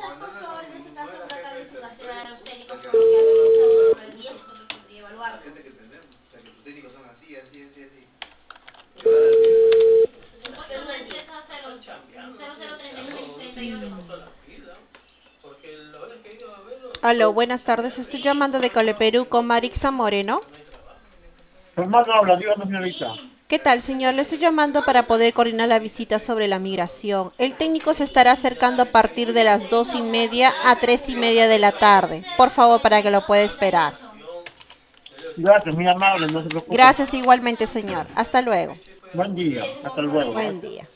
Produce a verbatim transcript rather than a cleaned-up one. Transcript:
por favor, en ese caso trata de seleccionar a los técnicos con los que has escuchado sobre el día, nosotros podría evaluar. Gente que tenemos, o sea, que tus técnicos son así, así, así, así. ¿Qué va a decir? Se encuentra en una empresa cero cero treinta y nueve treinta y ocho. Aló, buenas tardes. Estoy llamando de Coleperú con Marixa Moreno. Hermano habla, dígame señorita. ¿Qué tal, señor? Le estoy llamando para poder coordinar la visita sobre la migración. El técnico se estará acercando a partir de las dos y media a tres y media de la tarde. Por favor, para que lo pueda esperar. Gracias, muy amable, no se preocupe. Gracias igualmente, señor. Hasta luego. Buen día, hasta luego. Buen día.